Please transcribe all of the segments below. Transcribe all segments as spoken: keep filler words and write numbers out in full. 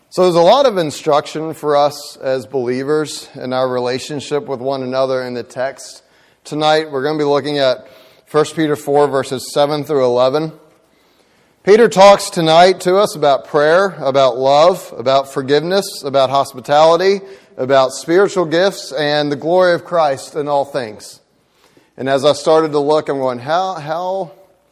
So there's a lot of instruction for us as believers in our relationship with one another in the text. Tonight we're going to be looking at First Peter four verses seven through eleven. Peter talks tonight to us about prayer, about love, about forgiveness, about hospitality, about spiritual gifts, and the glory of Christ in all things. And as I started to look, I'm going, how, how,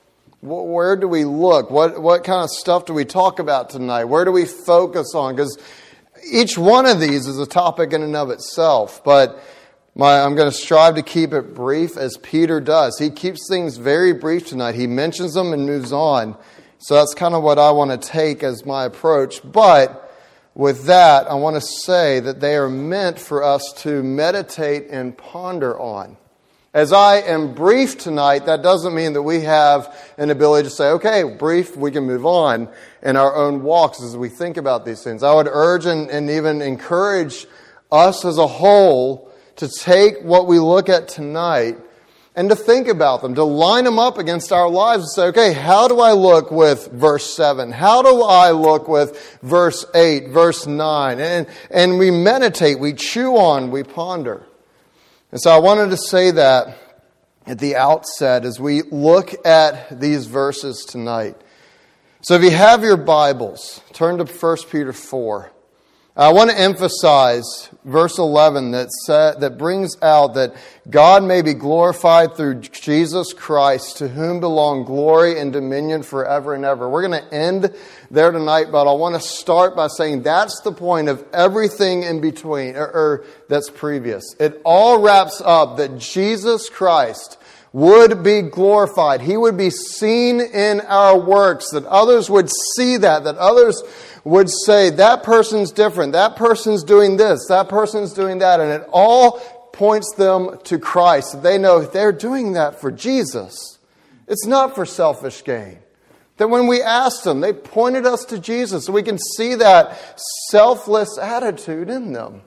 where do we look? What, what kind of stuff do we talk about tonight? Where do we focus on? Because each one of these is a topic in and of itself. But my, I'm going to strive to keep it brief as Peter does. He keeps things very brief tonight. He mentions them and moves on. So that's kind of what I want to take as my approach. But with that, I want to say that they are meant for us to meditate and ponder on. As I am brief tonight, that doesn't mean that we have an ability to say, okay, brief, we can move on in our own walks as we think about these things. I would urge and, and even encourage us as a whole to take what we look at tonight and to think about them, to line them up against our lives and say, okay, how do I look with verse seven? How do I look with verse eight, verse nine? And, and we meditate, we chew on, we ponder. And so I wanted to say that at the outset as we look at these verses tonight. So if you have your Bibles, turn to First Peter four. I want to emphasize verse eleven that sa- that brings out that God may be glorified through Jesus Christ, to whom belong glory and dominion forever and ever. We're going to end there tonight, but I want to start by saying that's the point of everything in between, or, or that's previous. It all wraps up that Jesus Christ would be glorified. He would be seen in our works, that others would see that, that others would say, that person's different, that person's doing this, that person's doing that, and it all points them to Christ. They know they're doing that for Jesus. It's not for selfish gain. That when we asked them, they pointed us to Jesus, so we can see that selfless attitude in them.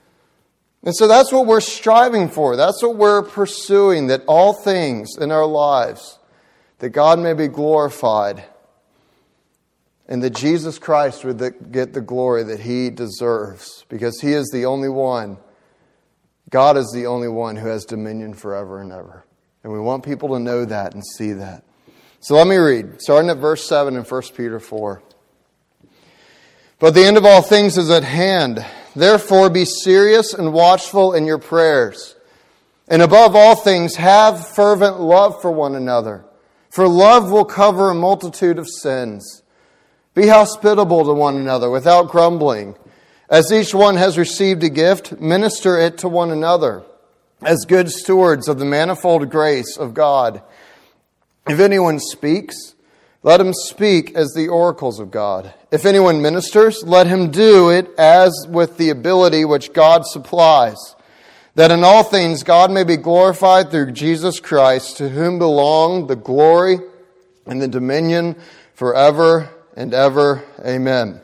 And so that's what we're striving for. That's what we're pursuing, that all things in our lives, that God may be glorified and that Jesus Christ would get the glory that He deserves, because He is the only one, God is the only one who has dominion forever and ever. And we want people to know that and see that. So let me read, starting at verse seven in First Peter four. But the end of all things is at hand. Therefore be serious and watchful in your prayers. And above all things, have fervent love for one another. For love will cover a multitude of sins. Be hospitable to one another without grumbling. As each one has received a gift, minister it to one another as good stewards of the manifold grace of God. If anyone speaks, let him speak as the oracles of God. If anyone ministers, let him do it as with the ability which God supplies, that in all things God may be glorified through Jesus Christ, to whom belong the glory and the dominion forever and ever. Amen.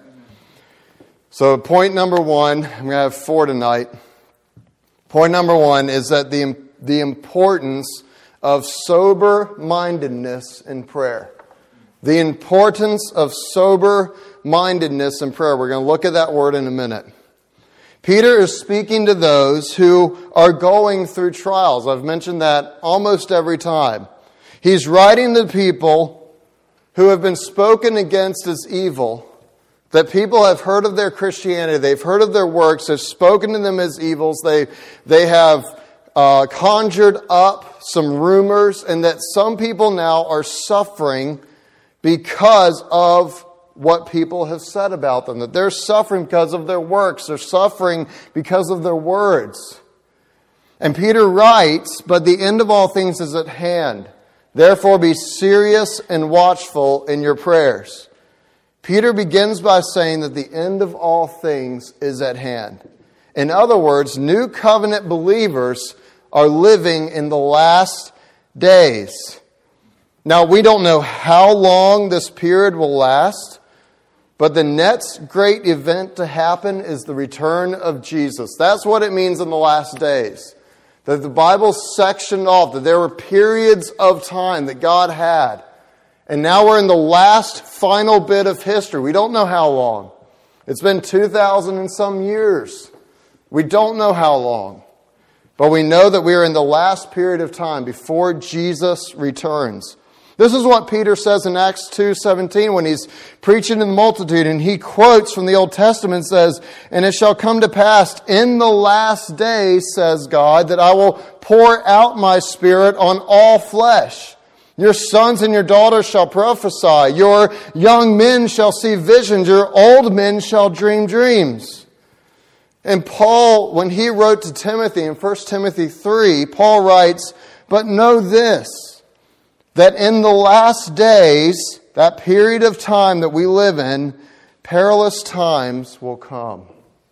So point number one, I'm going to have four tonight. Point number one is that the, the importance of sober-mindedness in prayer. The importance of sober-mindedness in prayer. We're going to look at that word in a minute. Peter is speaking to those who are going through trials. I've mentioned that almost every time. He's writing to people who have been spoken against as evil, that people have heard of their Christianity, they've heard of their works, they've spoken to them as evils, they, they have uh, conjured up some rumors, and that some people now are suffering because of what people have said about them. That they're suffering because of their works. They're suffering because of their words. And Peter writes, but the end of all things is at hand. Therefore be serious and watchful in your prayers. Peter begins by saying that the end of all things is at hand. In other words, new covenant believers are living in the last days. Now, we don't know how long this period will last, but the next great event to happen is the return of Jesus. That's what it means in the last days. That the Bible's sectioned off, that there were periods of time that God had. And now we're in the last final bit of history. We don't know how long. It's been two thousand and some years. We don't know how long. But we know that we are in the last period of time before Jesus returns. This is what Peter says in Acts two seventeen when he's preaching to the multitude, and he quotes from the Old Testament and says, "And it shall come to pass in the last days, says God, that I will pour out my Spirit on all flesh. Your sons and your daughters shall prophesy. Your young men shall see visions. Your old men shall dream dreams." And Paul, when he wrote to Timothy in First Timothy three, Paul writes, "But know this, that in the last days," that period of time that we live in, "perilous times will come."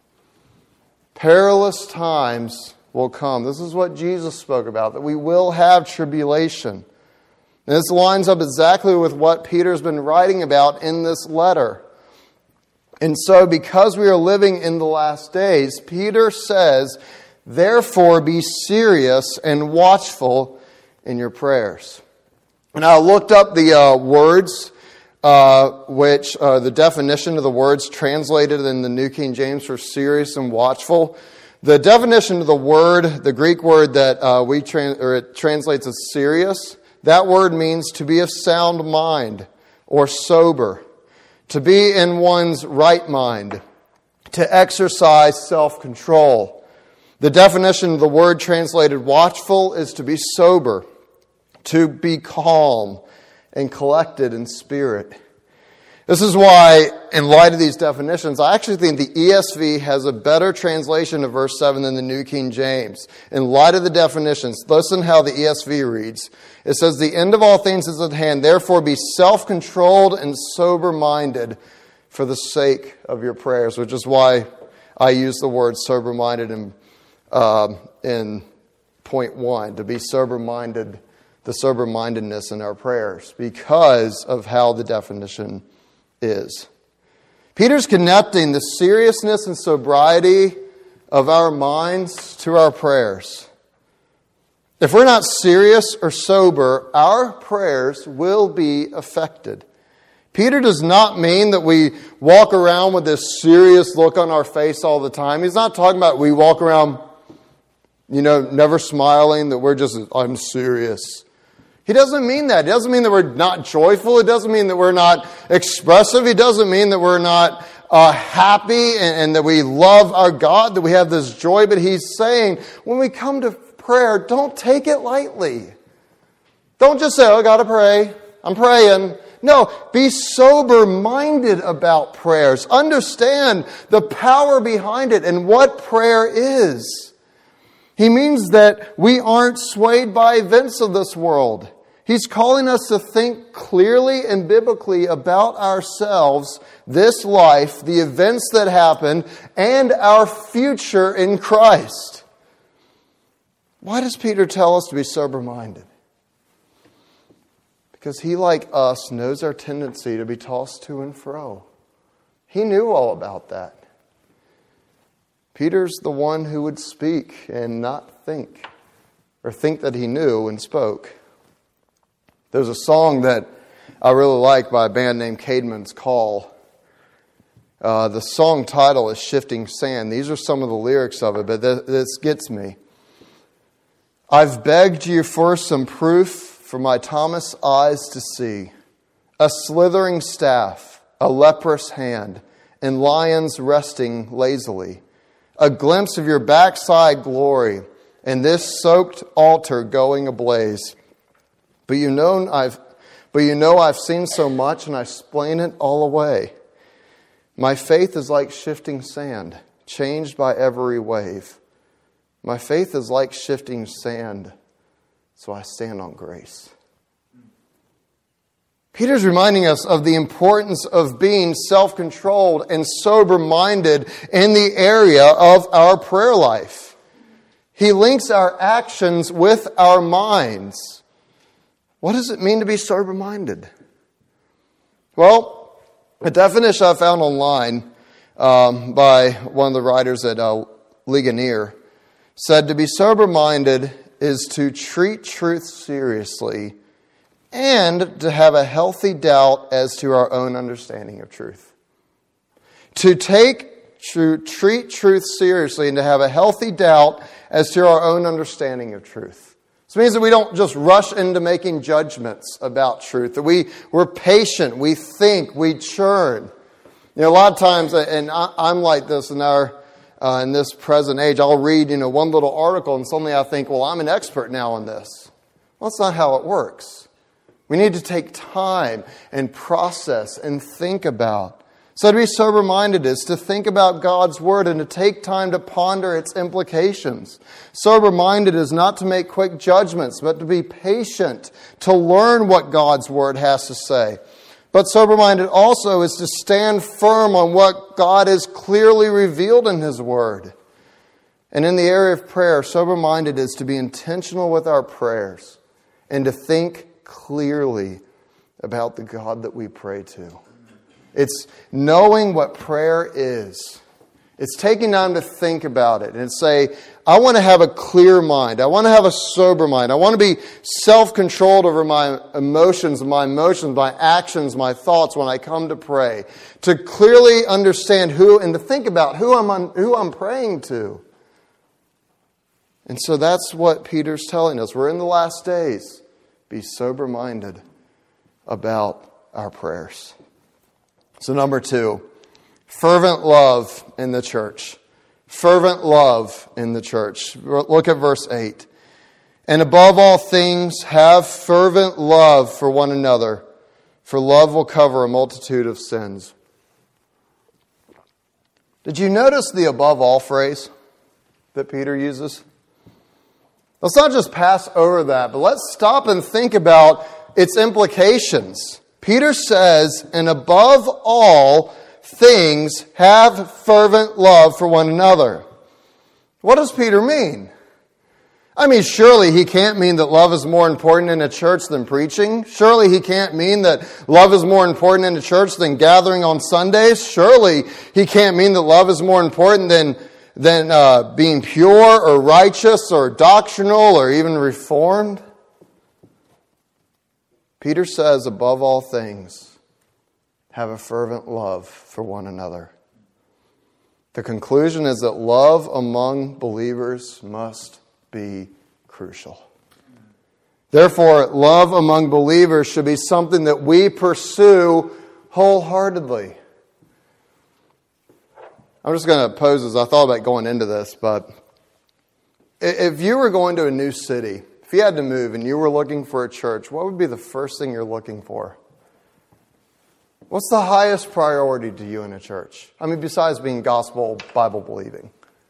Perilous times will come. This is what Jesus spoke about, that we will have tribulation. And this lines up exactly with what Peter's been writing about in this letter. And so, because we are living in the last days, Peter says, "Therefore be serious and watchful in your prayers." And I looked up the uh, words, uh, which uh, the definition of the words translated in the New King James for serious and watchful. The definition of the word, the Greek word that uh, we trans- or it translates as serious, that word means to be of sound mind or sober, to be in one's right mind, to exercise self-control. The definition of the word translated watchful is to be sober, to be calm and collected in spirit. This is why, in light of these definitions, I actually think the E S V has a better translation of verse seven than the New King James. In light of the definitions, listen how the E S V reads. It says, "The end of all things is at hand. Therefore be self-controlled and sober-minded for the sake of your prayers," which is why I use the word sober-minded in, uh, in point one, to be sober-minded, the sober-mindedness in our prayers, because of how the definition is. Peter's connecting the seriousness and sobriety of our minds to our prayers. If we're not serious or sober, our prayers will be affected. Peter does not mean that we walk around with this serious look on our face all the time. He's not talking about we walk around, you know, never smiling, that we're just, "I'm serious." He doesn't mean that. It doesn't mean that we're not joyful. It doesn't mean that we're not expressive. It doesn't mean that we're not uh, happy and, and that we love our God, that we have this joy. But he's saying, when we come to prayer, don't take it lightly. Don't just say, "Oh, I got to pray. I'm praying." No, be sober-minded about prayers. Understand the power behind it and what prayer is. He means that we aren't swayed by events of this world. He's calling us to think clearly and biblically about ourselves, this life, the events that happen, and our future in Christ. Why does Peter tell us to be sober-minded? Because he, like us, knows our tendency to be tossed to and fro. He knew all about that. Peter's the one who would speak and not think, or think that he knew and spoke. There's a song that I really like by a band named Caedmon's Call. Uh, the song title is Shifting Sand. These are some of the lyrics of it, but th- this gets me. "I've begged you for some proof for my Thomas eyes to see. A slithering staff, a leprous hand, and lions resting lazily. A glimpse of your backside glory, and this soaked altar going ablaze. But you know I've, but you know I've seen so much, and I explain it all away. My faith is like shifting sand, changed by every wave. My faith is like shifting sand, so I stand on grace." Peter's reminding us of the importance of being self-controlled and sober-minded in the area of our prayer life. He links our actions with our minds. What does it mean to be sober-minded? Well, a definition I found online um, by one of the writers at uh, Ligonier said to be sober-minded is to treat truth seriously and to have a healthy doubt as to our own understanding of truth. to take, to treat truth seriously, and to have a healthy doubt as to our own understanding of truth. This means that we don't just rush into making judgments about truth, that we, we're patient, we think, we churn. You know, a lot of times, and I, I'm like this in our uh, in this present age, I'll read, you know, one little article and suddenly I think, well, I'm an expert now on this. Well, that's not how it works. We need to take time and process and think about. So to be sober-minded is to think about God's Word and to take time to ponder its implications. Sober-minded is not to make quick judgments, but to be patient, to learn what God's Word has to say. But sober-minded also is to stand firm on what God has clearly revealed in His Word. And in the area of prayer, sober-minded is to be intentional with our prayers and to think clearly about the God that we pray to. It's knowing what prayer is. It's taking time to think about it and say, I want to have a clear mind. I want to have a sober mind. I want to be self-controlled over my emotions, my emotions, my actions, my thoughts when I come to pray. To clearly understand who and to think about who I'm on, who I'm praying to. And so that's what Peter's telling us. We're in the last days. Be sober-minded about our prayers. So number two, fervent love in the church. Fervent love in the church. Look at verse eight. And above all things, have fervent love for one another, for love will cover a multitude of sins. Did you notice the above all phrase that Peter uses? Let's not just pass over that, but let's stop and think about its implications. Peter says, and above all things, have fervent love for one another. What does Peter mean? I mean, surely he can't mean that love is more important in a church than preaching. Surely he can't mean that love is more important in a church than gathering on Sundays. Surely he can't mean that love is more important than, than uh, being pure or righteous or doctrinal or even reformed. Peter says, above all things, have a fervent love for one another. The conclusion is that love among believers must be crucial. Therefore, love among believers should be something that we pursue wholeheartedly. I'm just going to pose this. I thought about going into this, but if you were going to a new city, if you had to move and you were looking for a church, what would be the first thing you're looking for? What's the highest priority to you in a church? I mean, besides being gospel, Bible believing.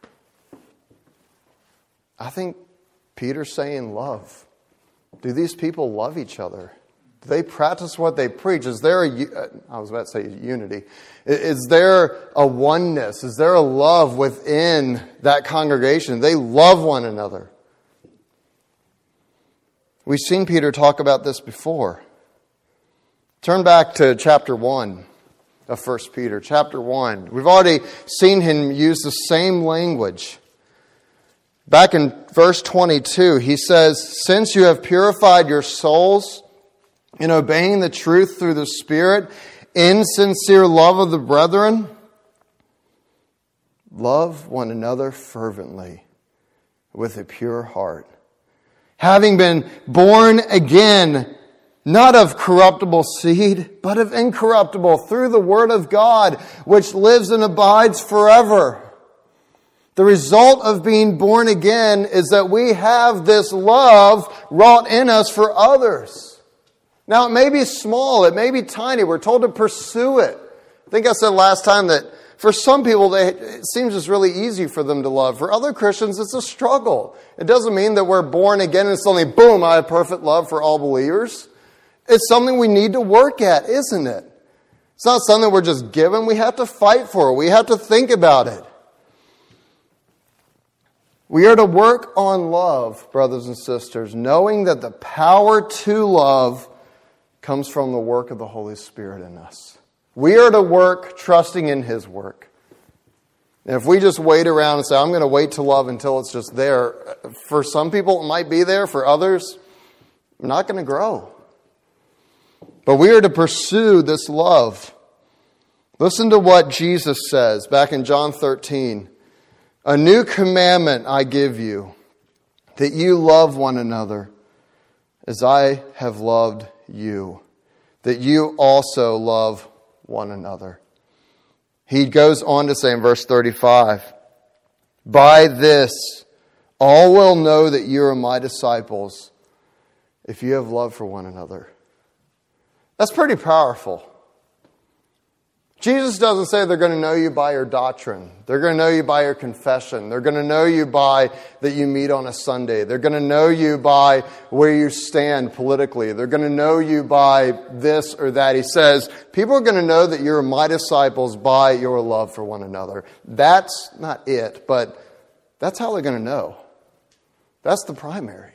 I think Peter's saying love. Do these people love each other? Do they practice what they preach? Is there a, I was about to say unity. Is there a oneness? Is there a love within that congregation? They love one another. We've seen Peter talk about this before. Turn back to chapter one of First Peter. Chapter one. We've already seen him use the same language. Back in verse twenty-two, he says, since you have purified your souls in obeying the truth through the Spirit, in sincere love of the brethren, love one another fervently with a pure heart. Having been born again, not of corruptible seed, but of incorruptible, through the Word of God, which lives and abides forever. The result of being born again is that we have this love wrought in us for others. Now, it may be small, it may be tiny. We're told to pursue it. I think I said last time that for some people, they, it seems it's really easy for them to love. For other Christians, it's a struggle. It doesn't mean that we're born again and suddenly, boom, I have perfect love for all believers. It's something we need to work at, isn't it? It's not something we're just given. We have to fight for it. We have to think about it. We are to work on love, brothers and sisters, knowing that the power to love comes from the work of the Holy Spirit in us. We are to work trusting in His work. And if we just wait around and say, I'm going to wait to love until it's just there, for some people it might be there, for others, we're not going to grow. But we are to pursue this love. Listen to what Jesus says back in John thirteen. A new commandment I give you, that you love one another as I have loved you, that you also love one another. He goes on to say in verse thirty-five, by this all will know that you are my disciples if you have love for one another. That's pretty powerful. Jesus doesn't say they're going to know you by your doctrine. They're going to know you by your confession. They're going to know you by that you meet on a Sunday. They're going to know you by where you stand politically. They're going to know you by this or that. He says, people are going to know that you're my disciples by your love for one another. That's not it, but that's how they're going to know. That's the primary.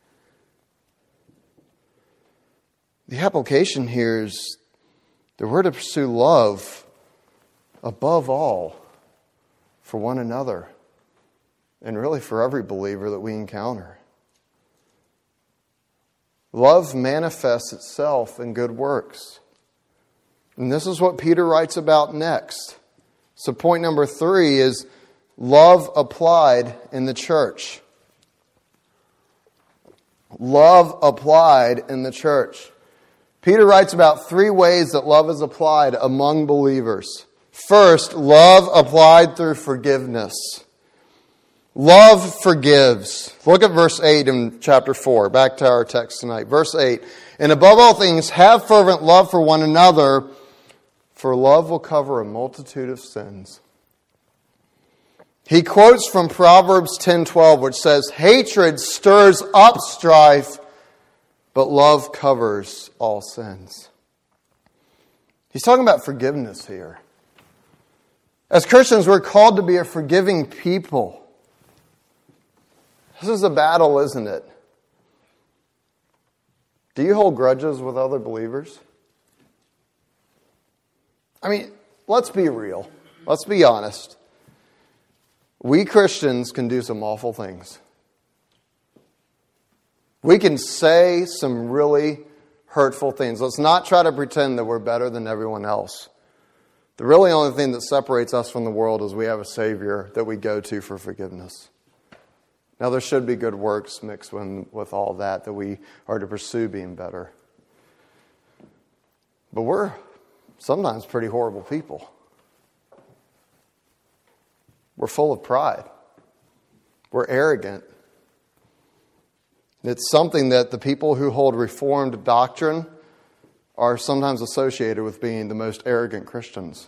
The application here is that we're to pursue love above all for one another and really for every believer that we encounter. Love manifests itself in good works. And this is what Peter writes about next. So point number three is love applied in the church. Love applied in the church. Peter writes about three ways that love is applied among believers. First, love applied through forgiveness. Love forgives. Look at verse eight in chapter four. Back to our text tonight. Verse eight. And above all things, have fervent love for one another, for love will cover a multitude of sins. He quotes from Proverbs ten twelve, which says, hatred stirs up strife, but love covers all sins. He's talking about forgiveness here. As Christians, we're called to be a forgiving people. This is a battle, isn't it? Do you hold grudges with other believers? I mean, let's be real. Let's be honest. We Christians can do some awful things. We can say some really hurtful things. Let's not try to pretend that we're better than everyone else. The really only thing that separates us from the world is we have a Savior that we go to for forgiveness. Now, there should be good works mixed with, with all that, that we are to pursue being better. But we're sometimes pretty horrible people. We're full of pride. We're arrogant. It's something that the people who hold Reformed doctrine are sometimes associated with being the most arrogant Christians.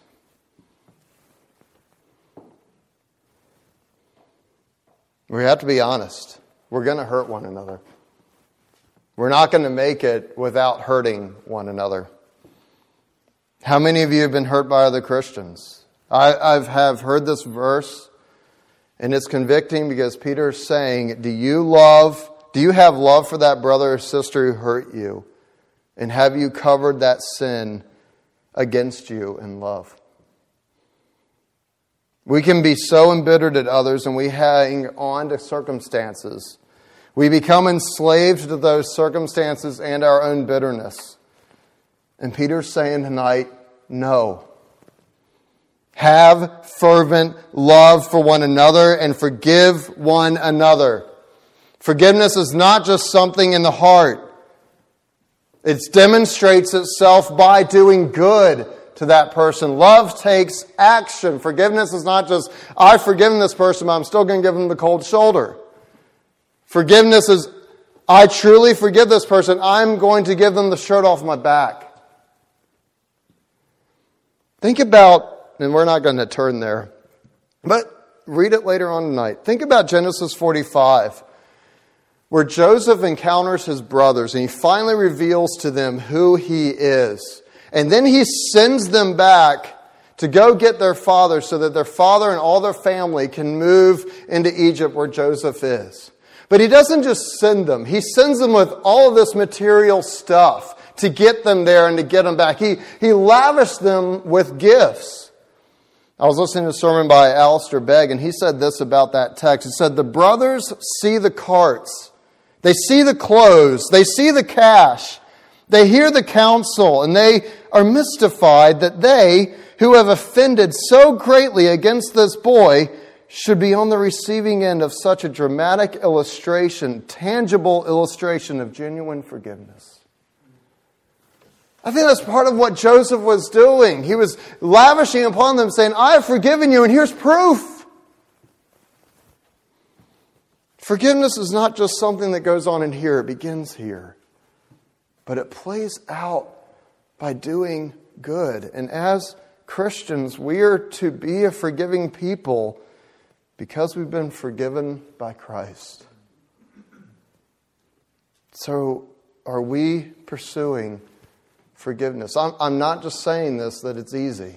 We have to be honest. We're going to hurt one another. We're not going to make it without hurting one another. How many of you have been hurt by other Christians? I I've, have heard this verse, and it's convicting because Peter is saying, do you love... Do you have love for that brother or sister who hurt you? And have you covered that sin against you in love? We can be so embittered at others and we hang on to circumstances. We become enslaved to those circumstances and our own bitterness. And Peter's saying tonight, no. Have fervent love for one another and forgive one another. Forgiveness is not just something in the heart. It demonstrates itself by doing good to that person. Love takes action. Forgiveness is not just, I've forgiven this person, but I'm still going to give them the cold shoulder. Forgiveness is, I truly forgive this person. I'm going to give them the shirt off my back. Think about, and we're not going to turn there, but read it later on tonight. Think about Genesis forty-five. Where Joseph encounters his brothers and he finally reveals to them who he is. And then he sends them back to go get their father so that their father and all their family can move into Egypt where Joseph is. But he doesn't just send them. He sends them with all of this material stuff to get them there and to get them back. He, he lavished them with gifts. I was listening to a sermon by Alistair Begg and he said this about that text. He said, the brothers see the carts. They see the clothes, they see the cash, they hear the counsel, and they are mystified that they, who have offended so greatly against this boy should be on the receiving end of such a dramatic illustration, tangible illustration of genuine forgiveness. I think that's part of what Joseph was doing. He was lavishing upon them, saying, I have forgiven you, and here's proof. Forgiveness is not just something that goes on in here. It begins here. But it plays out by doing good. And as Christians, we are to be a forgiving people because we've been forgiven by Christ. So, are we pursuing forgiveness? I'm, I'm not just saying this that it's easy.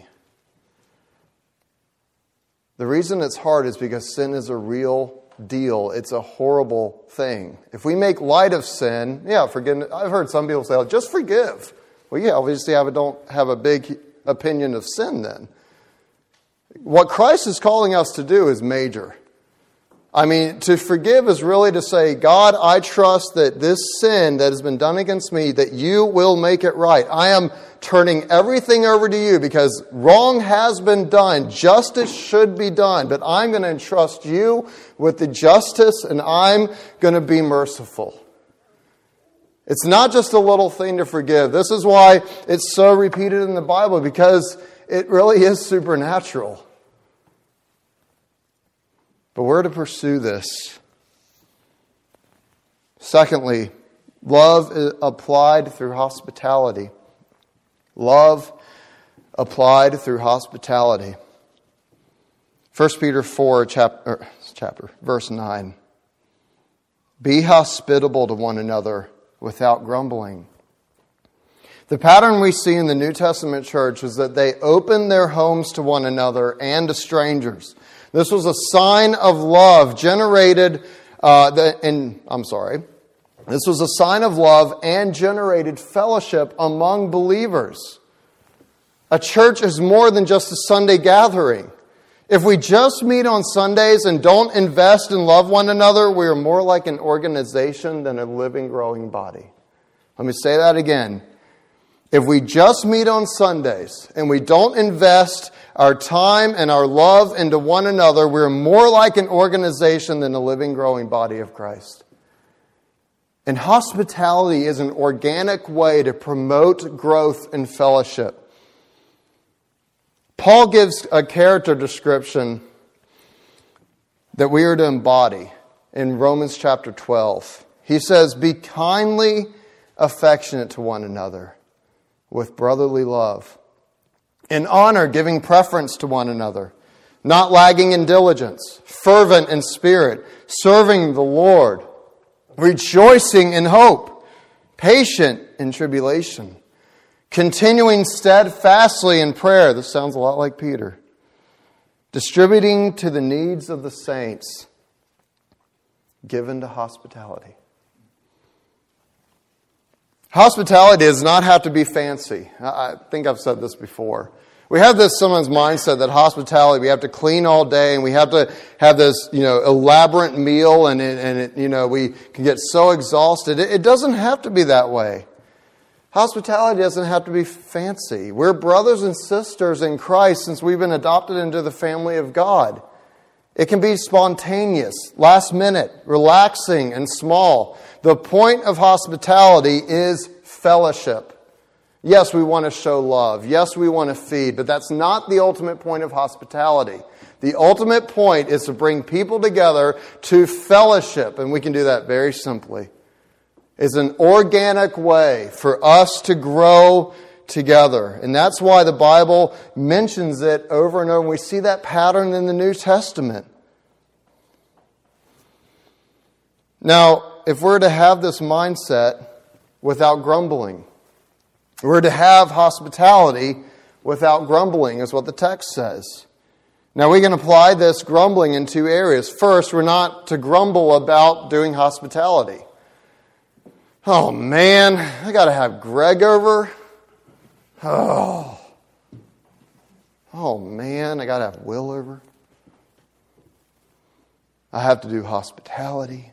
The reason it's hard is because sin is a real deal. It's a horrible thing. If we make light of sin, yeah, forgiveness. I've heard some people say, oh, just forgive. Well, yeah, obviously I don't have a big opinion of sin then. What Christ is calling us to do is major. I mean, to forgive is really to say, God, I trust that this sin that has been done against me, that you will make it right. I am turning everything over to you because wrong has been done. Justice should be done. But I'm going to entrust you with the justice, and I'm going to be merciful. It's not just a little thing to forgive. This is why it's so repeated in the Bible, because it really is supernatural. But we're to pursue this. Secondly, love is applied through hospitality. Love applied through hospitality. First Peter four, chapter, chapter, verse nine. Be hospitable to one another without grumbling. The pattern we see in the New Testament church is that they opened their homes to one another and to strangers. This was a sign of love generated, uh, the, and I'm sorry, this was a sign of love and generated fellowship among believers. A church is more than just a Sunday gathering. If we just meet on Sundays and don't invest and love one another, we are more like an organization than a living, growing body. Let me say that again. If we just meet on Sundays and we don't invest our time and our love into one another, we're more like an organization than a living, growing body of Christ. And hospitality is an organic way to promote growth and fellowship. Paul gives a character description that we are to embody in Romans chapter twelve. He says, be kindly affectionate to one another with brotherly love. In honor, giving preference to one another, not lagging in diligence, fervent in spirit, serving the Lord, rejoicing in hope, patient in tribulation, continuing steadfastly in prayer. This sounds a lot like Peter. Distributing to the needs of the saints, given to hospitality. Hospitality does not have to be fancy. I think I've said this before. We have this sometimes mindset that hospitality, we have to clean all day and we have to have this, you know, elaborate meal and, it, and it, you know, we can get so exhausted. It, it doesn't have to be that way. Hospitality doesn't have to be fancy. We're brothers and sisters in Christ since we've been adopted into the family of God. It can be spontaneous, last minute, relaxing, and small. The point of hospitality is fellowship. Yes, we want to show love. Yes, we want to feed, but that's not the ultimate point of hospitality. The ultimate point is to bring people together to fellowship, and we can do that very simply. It's an organic way for us to grow together. And that's why the Bible mentions it over and over. And we see that pattern in the New Testament. Now, if we're to have this mindset without grumbling, we're to have hospitality without grumbling, is what the text says. Now, we can apply this grumbling in two areas. First, we're not to grumble about doing hospitality. Oh, man, I got to have Greg over. Oh, oh man, I got to have Will over. I have to do hospitality.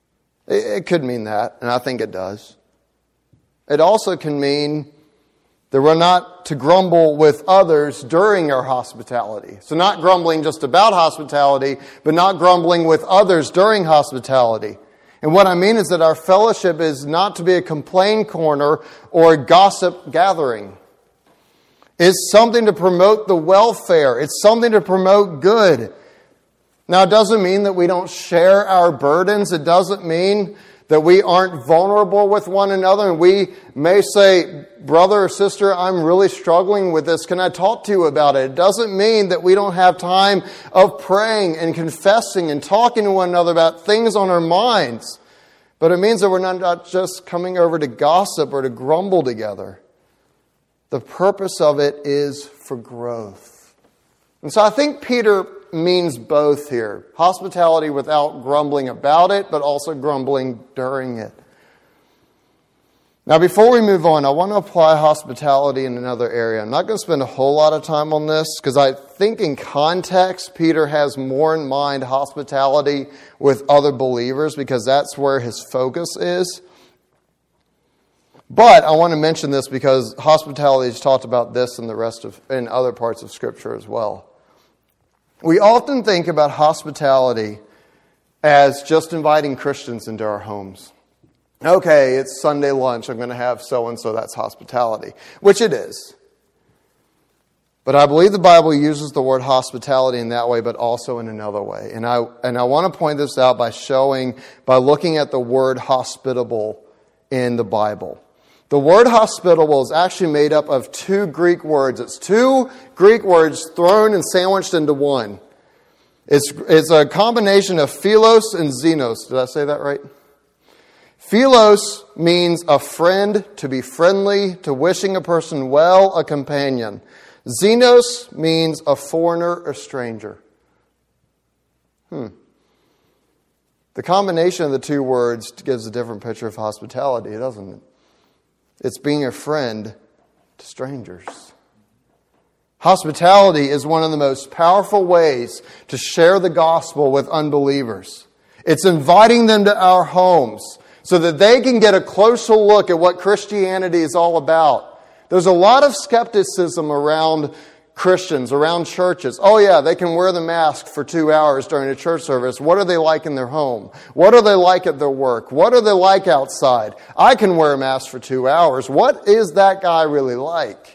It, it could mean that, and I think it does. It also can mean That we're not to grumble with others during our hospitality. So not grumbling just about hospitality, but not grumbling with others during hospitality. And what I mean is that our fellowship is not to be a complaint corner or a gossip gathering. It's something to promote the welfare. It's something to promote good. Now, it doesn't mean that we don't share our burdens. It doesn't mean that we aren't vulnerable with one another. And we may say, brother or sister, I'm really struggling with this. Can I talk to you about it? It doesn't mean that we don't have time of praying and confessing and talking to one another about things on our minds. But it means that we're not just coming over to gossip or to grumble together. The purpose of it is for growth. And so I think Peter means both here. Hospitality without grumbling about it, but also grumbling during it. Now, before we move on, I want to apply hospitality in another area. I'm not going to spend a whole lot of time on this because I think in context, Peter has more in mind hospitality with other believers because that's where his focus is. But I want to mention this because hospitality is talked about this in the rest of in other parts of Scripture as well. We often think about hospitality as just inviting Christians into our homes. Okay, it's Sunday lunch. I'm going to have so-and-so. That's hospitality, which it is. But I believe the Bible uses the word hospitality in that way, but also in another way. And I and I want to point this out by showing, by looking at the word hospitable in the Bible. The word hospitable is actually made up of two Greek words. It's two Greek words thrown and sandwiched into one. It's, it's a combination of philos and xenos. Did I say that right? Philos means a friend, to be friendly, to wishing a person well, a companion. Xenos means a foreigner or stranger. Hmm. The combination of the two words gives a different picture of hospitality, doesn't it? It's being a friend to strangers. Hospitality is one of the most powerful ways to share the gospel with unbelievers. It's inviting them to our homes so that they can get a closer look at what Christianity is all about. There's a lot of skepticism around Christians, around churches. Oh yeah, they can wear the mask for two hours during a church service. What are they like in their home? What are they like at their work? What are they like outside? I can wear a mask for two hours. What is that guy really like?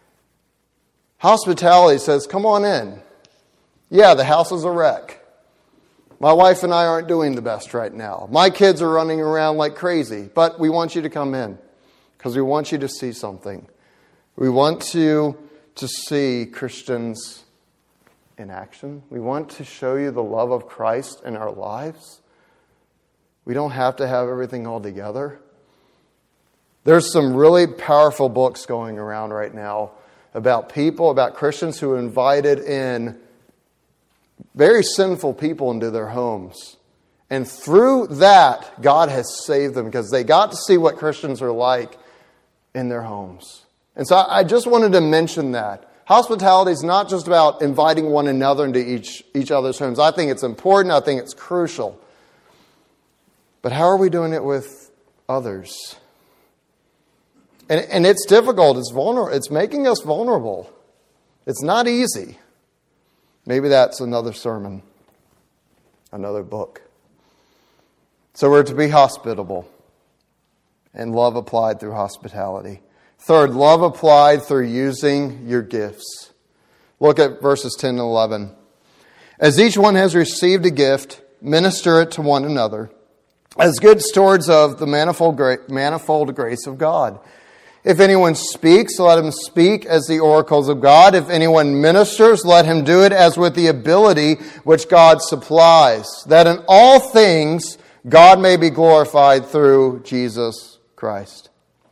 Hospitality says, come on in. Yeah, the house is a wreck. My wife and I aren't doing the best right now. My kids are running around like crazy, but we want you to come in because we want you to see something. We want you to see Christians in action. We want to show you the love of Christ in our lives. We don't have to have everything all together. There's some really powerful books going around right now about people, about Christians who invited in very sinful people into their homes. And through that, God has saved them because they got to see what Christians are like in their homes. And so I just wanted to mention that. Hospitality is not just about inviting one another into each, each other's homes. I think it's important. I think it's crucial. But how are we doing it with others? And, and it's difficult. It's vulnerable. It's making us vulnerable. It's not easy. Maybe that's another sermon, another book. So we're to be hospitable and love applied through hospitality. Third, love applied through using your gifts. Look at verses ten and eleven. As each one has received a gift, minister it to one another, as good stewards of the manifold manifold grace of God. If anyone speaks, let him speak as the oracles of God. If anyone ministers, let him do it as with the ability which God supplies, that in all things God may be glorified through Jesus Christ.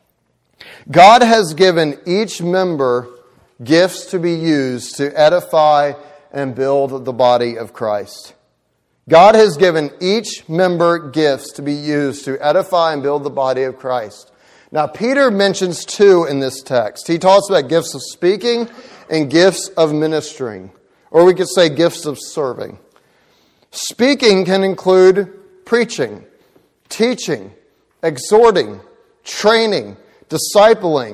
God has given each member gifts to be used to edify and build the body of Christ. God has given each member gifts to be used to edify and build the body of Christ. Now, Peter mentions two in this text. He talks about gifts of speaking and gifts of ministering, or we could say gifts of serving. Speaking can include preaching, teaching, exhorting, training, discipling,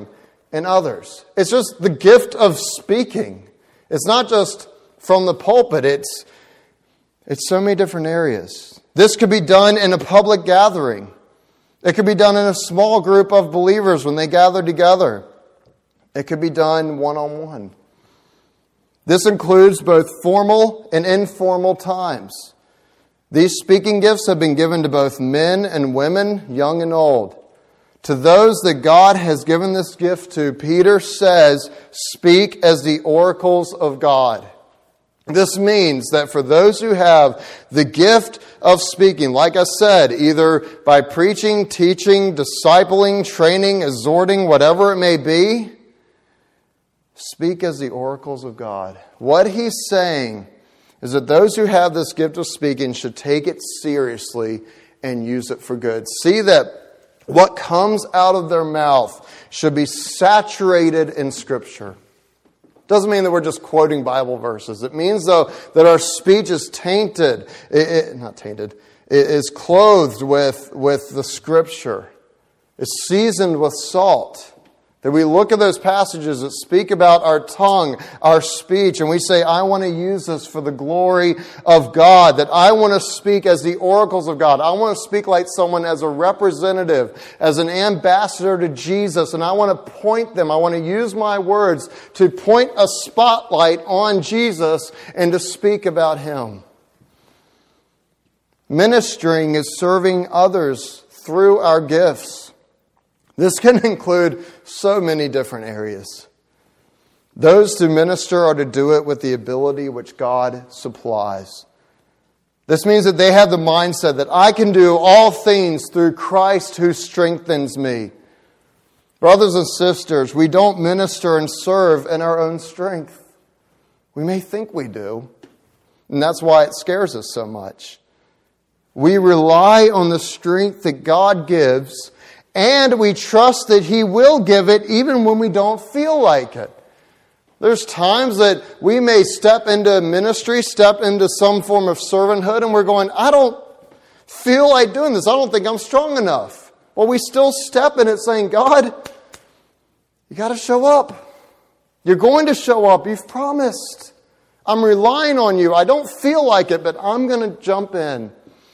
in others. It's just the gift of speaking. It's not just from the pulpit. It's, it's so many different areas. This could be done in a public gathering. It could be done in a small group of believers when they gather together. It could be done one-on-one. This includes both formal and informal times. These speaking gifts have been given to both men and women, young and old. To those that God has given this gift to, Peter says, speak as the oracles of God. This means that for those who have the gift of speaking, like I said, either by preaching, teaching, discipling, training, exhorting, whatever it may be, speak as the oracles of God. What he's saying is that those who have this gift of speaking should take it seriously and use it for good. See that what comes out of their mouth should be saturated in Scripture. Doesn't mean that we're just quoting Bible verses. It means, though, that our speech is tainted, it, it, not tainted, it is clothed with, with the Scripture. It's seasoned with salt. That we look at those passages that speak about our tongue, our speech, and we say, I want to use this for the glory of God. That I want to speak as the oracles of God. I want to speak like someone as a representative, as an ambassador to Jesus. And I want to point them. I want to use my words to point a spotlight on Jesus and to speak about Him. Ministering is serving others through our gifts. This can include so many different areas. Those to minister are to do it with the ability which God supplies. This means that they have the mindset that I can do all things through Christ who strengthens me. Brothers and sisters, we don't minister and serve in our own strength. We may think we do, and that's why it scares us so much. We rely on the strength that God gives, and we trust that He will give it even when we don't feel like it. There's times that we may step into ministry, step into some form of servanthood, and we're going, I don't feel like doing this. I don't think I'm strong enough. Well, we still step in it saying, God, you got to show up. You're going to show up. You've promised. I'm relying on you. I don't feel like it, but I'm going to jump in.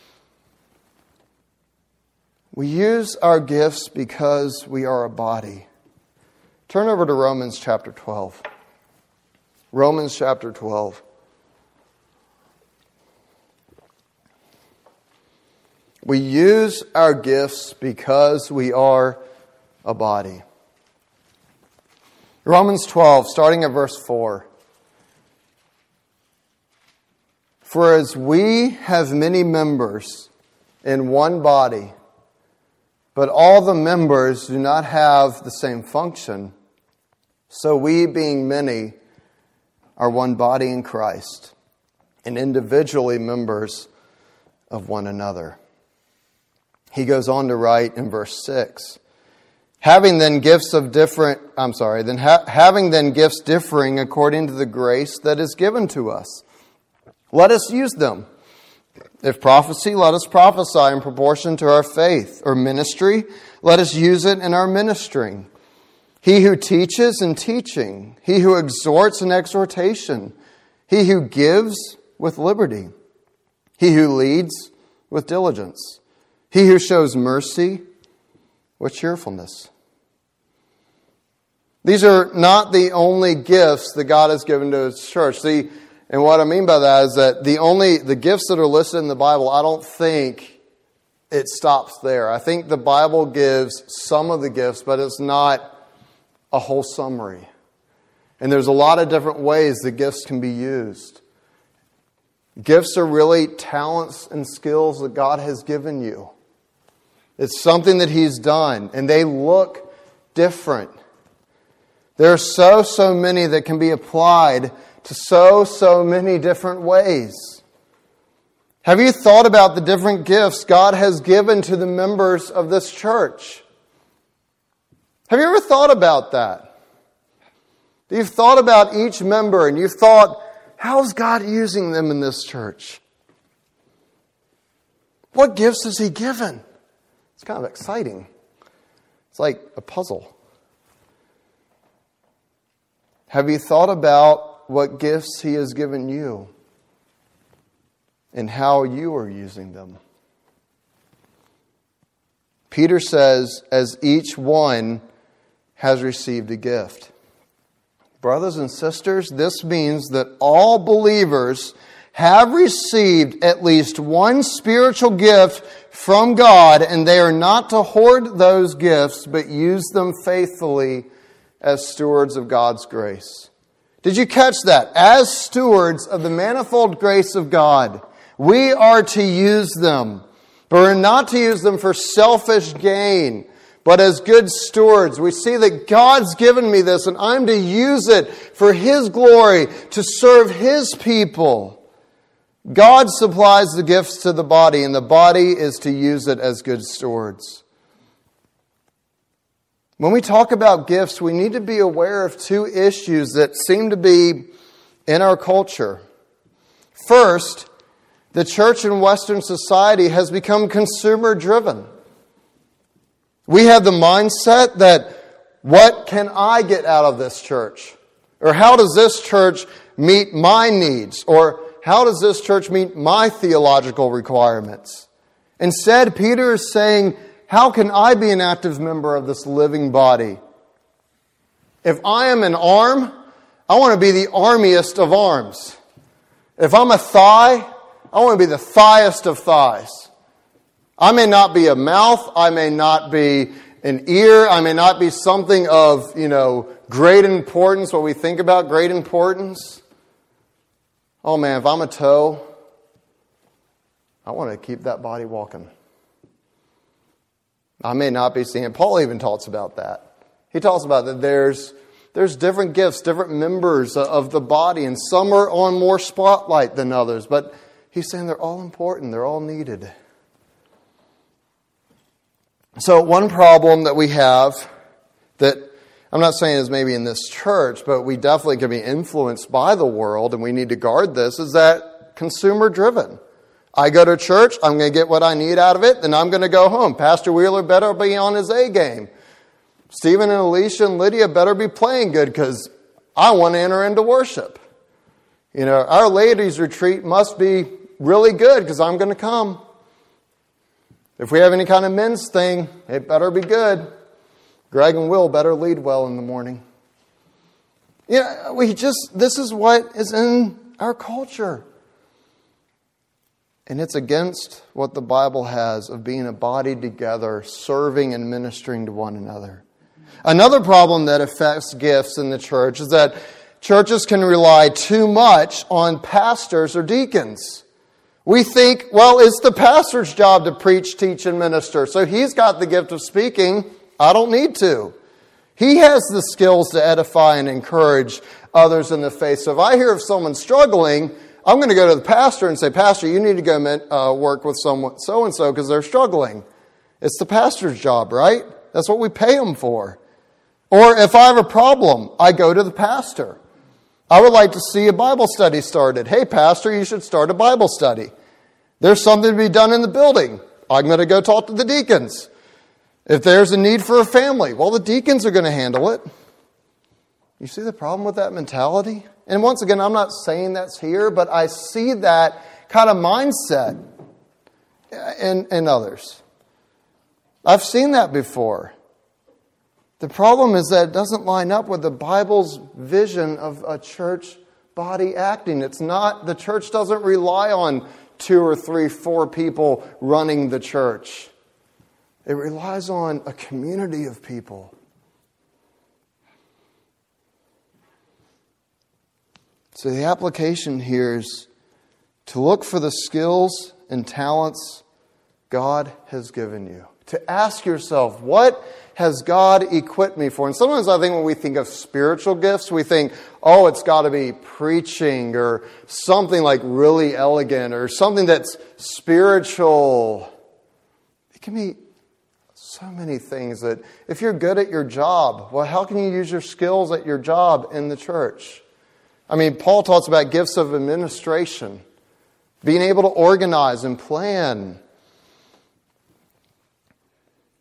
We use our gifts because we are a body. Turn over to Romans chapter twelve. Romans chapter twelve. We use our gifts because we are a body. Romans twelve, starting at verse four. For as we have many members in one body, but all the members do not have the same function, so we, being many, are one body in Christ, and individually members of one another. He goes on to write in verse six, having then gifts of different, I'm sorry, then ha- having then gifts differing according to the grace that is given to us, let us use them. If prophecy, let us prophesy in proportion to our faith. Or ministry, let us use it in our ministering. He who teaches in teaching. He who exhorts in exhortation. He who gives with liberty. He who leads with diligence. He who shows mercy with cheerfulness. These are not the only gifts that God has given to His church. The And what I mean by that is that the only the gifts that are listed in the Bible, I don't think it stops there. I think the Bible gives some of the gifts, but it's not a whole summary. And there's a lot of different ways the gifts can be used. Gifts are really talents and skills that God has given you. It's something that He's done, and they look different. There are so, so many that can be applied to so, so many different ways. Have you thought about the different gifts God has given to the members of this church? Have you ever thought about that? You've thought about each member and you've thought, how's God using them in this church? What gifts has He given? It's kind of exciting. It's like a puzzle. Have you thought about what gifts He has given you and how you are using them? Peter says, as each one has received a gift. Brothers and sisters, this means that all believers have received at least one spiritual gift from God, and they are not to hoard those gifts, but use them faithfully as stewards of God's grace. Did you catch that? As stewards of the manifold grace of God, we are to use them, but we're not to use them for selfish gain, but as good stewards. We see that God's given me this, and I'm to use it for His glory, to serve His people. God supplies the gifts to the body, and the body is to use it as good stewards. When we talk about gifts, we need to be aware of two issues that seem to be in our culture. First, the church in Western society has become consumer-driven. We have the mindset that, what can I get out of this church? Or how does this church meet my needs? Or how does this church meet my theological requirements? Instead, Peter is saying, how can I be an active member of this living body? If I am an arm, I want to be the armiest of arms. If I'm a thigh, I want to be the thighest of thighs. I may not be a mouth, I may not be an ear, I may not be something of, you know, great importance, what we think about great importance. Oh man, if I'm a toe, I want to keep that body walking. I may not be seeing it. Paul even talks about that. He talks about that there's there's different gifts, different members of the body, and some are on more spotlight than others. But he's saying they're all important, they're all needed. So one problem that we have that I'm not saying is maybe in this church, but we definitely can be influenced by the world, and we need to guard this, is that consumer-driven. I go to church, I'm going to get what I need out of it, then I'm going to go home. Pastor Wheeler better be on his A game. Stephen and Alicia and Lydia better be playing good because I want to enter into worship. You know, our ladies' retreat must be really good because I'm going to come. If we have any kind of men's thing, it better be good. Greg and Will better lead well in the morning. Yeah, we just, this is what is in our culture. And it's against what the Bible has of being a body together, serving and ministering to one another. Another problem that affects gifts in the church is that churches can rely too much on pastors or deacons. We think, well, it's the pastor's job to preach, teach, and minister. So he's got the gift of speaking. I don't need to. He has the skills to edify and encourage others in the faith. So if I hear of someone struggling, I'm going to go to the pastor and say, Pastor, you need to go uh, work with someone so-and-so because they're struggling. It's the pastor's job, right? That's what we pay him for. Or if I have a problem, I go to the pastor. I would like to see a Bible study started. Hey, pastor, you should start a Bible study. There's something to be done in the building. I'm going to go talk to the deacons. If there's a need for a family, well, the deacons are going to handle it. You see the problem with that mentality? And once again, I'm not saying that's here, but I see that kind of mindset in, in others. I've seen that before. The problem is that it doesn't line up with the Bible's vision of a church body acting. It's not, the church doesn't rely on two or three, four people running the church. It relies on a community of people. So the application here is to look for the skills and talents God has given you. To ask yourself, what has God equipped me for? And sometimes I think when we think of spiritual gifts, we think, oh, it's got to be preaching or something like really elegant or something that's spiritual. It can be so many things that if you're good at your job, well, how can you use your skills at your job in the church? I mean, Paul talks about gifts of administration, being able to organize and plan.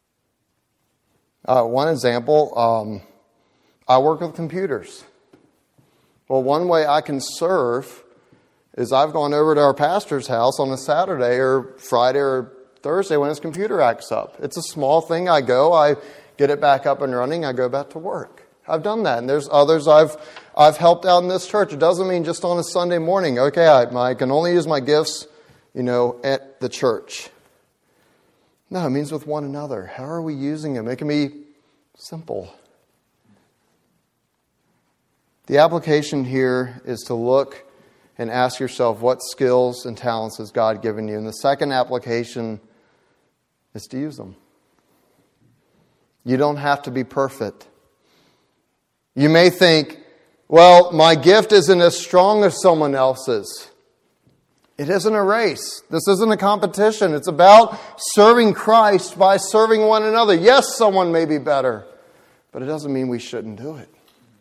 Uh, one example, um, I work with computers. Well, one way I can serve is I've gone over to our pastor's house on a Saturday or Friday or Thursday when his computer acts up. It's a small thing. I go, I get it back up and running, I go back to work. I've done that. And there's others I've I've helped out in this church. It doesn't mean just on a Sunday morning. Okay, I, I can only use my gifts, you know, at the church. No, it means with one another. How are we using them? It can be simple. The application here is to look and ask yourself, what skills and talents has God given you? And the second application is to use them. You don't have to be perfect. You may think, well, my gift isn't as strong as someone else's. It isn't a race. This isn't a competition. It's about serving Christ by serving one another. Yes, someone may be better, but it doesn't mean we shouldn't do it.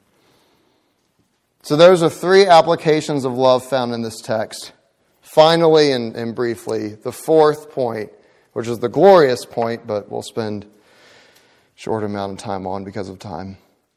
So those are three applications of love found in this text. Finally, and, and briefly, the fourth point, which is the glorious point, but we'll spend a short amount of time on because of time.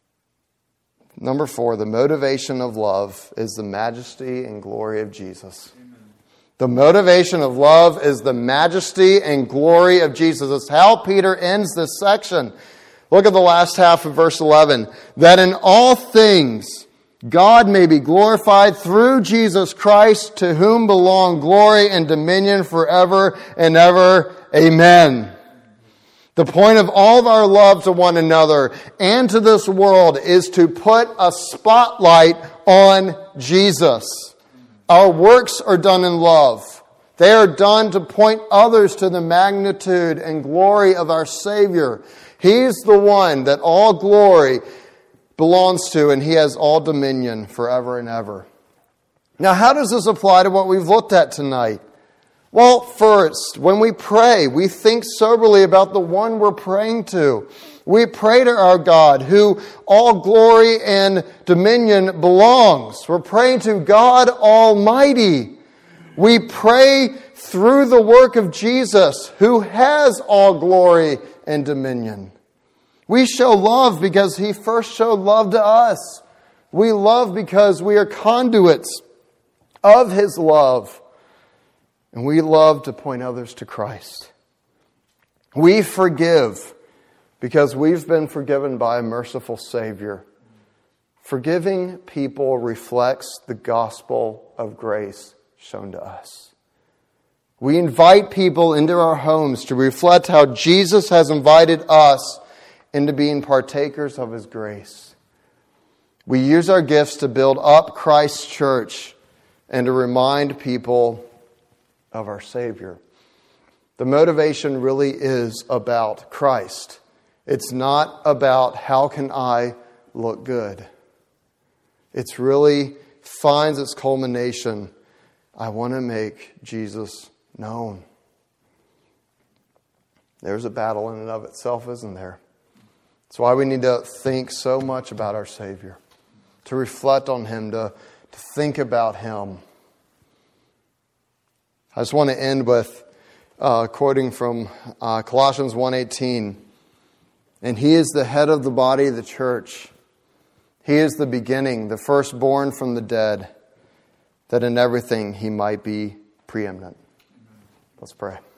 Number four, the motivation of love is the majesty and glory of Jesus. Amen. The motivation of love is the majesty and glory of Jesus. It's how Peter ends this section. Look at the last half of verse eleven. That in all things God may be glorified through Jesus Christ, to whom belong glory and dominion forever and ever. Amen. The point of all of our love to one another and to this world is to put a spotlight on Jesus. Our works are done in love. They are done to point others to the magnitude and glory of our Savior. He's the one that all glory belongs to, and He has all dominion forever and ever. Now, how does this apply to what we've looked at tonight? Well, first, when we pray, we think soberly about the one we're praying to. We pray to our God, who all glory and dominion belongs. We're praying to God Almighty. We pray through the work of Jesus, who has all glory and dominion. We show love because He first showed love to us. We love because we are conduits of His love. And we love to point others to Christ. We forgive because we've been forgiven by a merciful Savior. Forgiving people reflects the gospel of grace shown to us. We invite people into our homes to reflect how Jesus has invited us into being partakers of His grace. We use our gifts to build up Christ's church and to remind people of our Savior. The motivation really is about Christ. It's not about how can I look good. It's really finds its culmination. I want to make Jesus known. There's a battle in and of itself, isn't there? That's why we need to think so much about our Savior, to reflect on Him, to, to think about Him. I just want to end with uh, quoting from uh, Colossians one eighteen. And He is the head of the body of the church. He is the beginning, the firstborn from the dead, that in everything He might be preeminent. Let's pray.